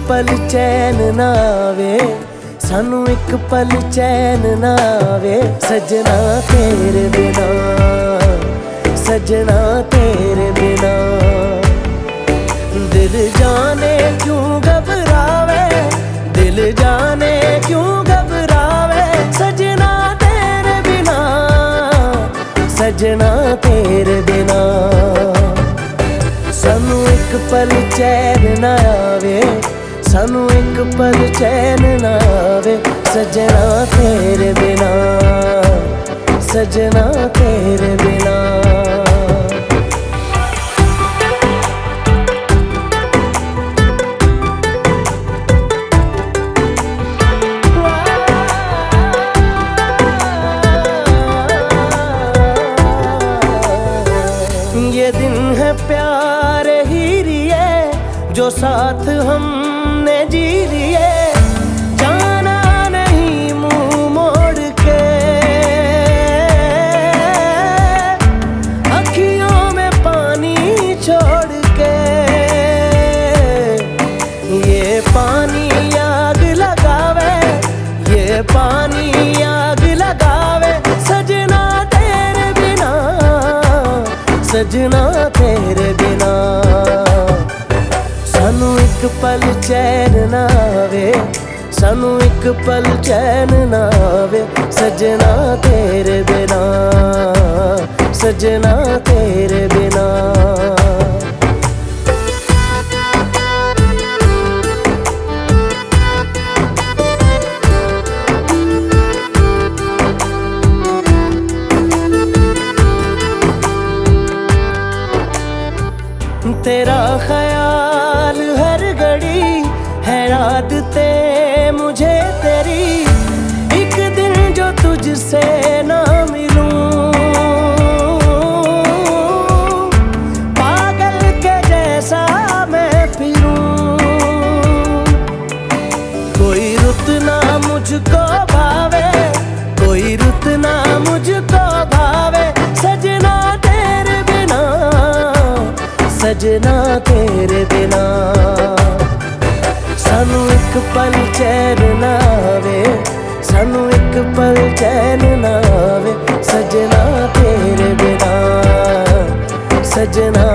पल चैन ना आवे, सानू एक पल चैन ना आवे। सजना तेरे बिना, सजना तेरे बिना। दिल जाने क्यों घबरावे, दिल जाने क्यों घबरावे। सजना तेरे बिना, सजना तेरे बिना। सानू एक पल चैन ना आवे, सानू एक पल चैन ना आवे। सजना तेरे बिना, सजना तेरे बिना। ये दिन है प्यार ही रिए, जो साथ हमने जी लिए। जाना नहीं मुंह मोड़ के, अखियों में पानी छोड़ के। ये पानी आग लगावे, ये पानी आग लगावे। सजना तेरे बिना, सजना तेरे बिना। सानू एक पल चैन ना आवे, सानू एक पल चैन ना आवे। सजना तेरे बिना, सजना तेरे बिना। तेरा ख्याल हर घड़ी है आदतें मुझे तेरी। एक दिन जो तुझसे ना मिलूं, पागल के जैसा मैं फिरूं। कोई रुत ना मुझको भावे, कोई रुत ना मुझको भावे। सजना तेरे बिना, सजना तेरे बिना। सानू एक पल चैन ना आवे, सानू एक पल चैन ना आवे। सजना तेरे बिना, सजना